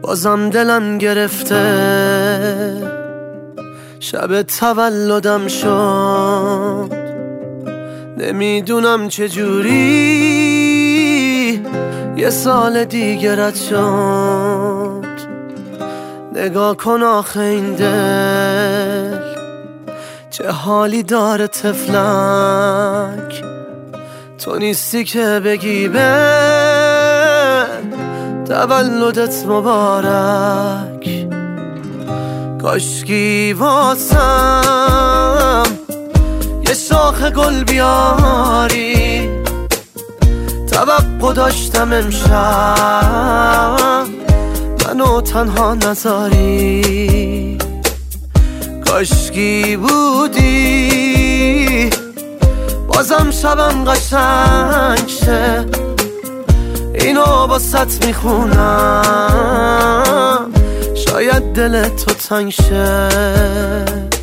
بازم دلم گرفته، شب تولدم شد، نمیدونم چجوری یه سال دیگه رد شد. نگاه کن آخه این دل چه حالی داره طفلک، تو نیستی که بگی به تولدت مبارک. کاشکی واسم یه شاخ گل بیاری، توقع داشتم امشب منو تنها نذاری. کاشکی بودی بازم شبم قشنگ شه، اینو باست میخونم شاید دل تو تنگ شه.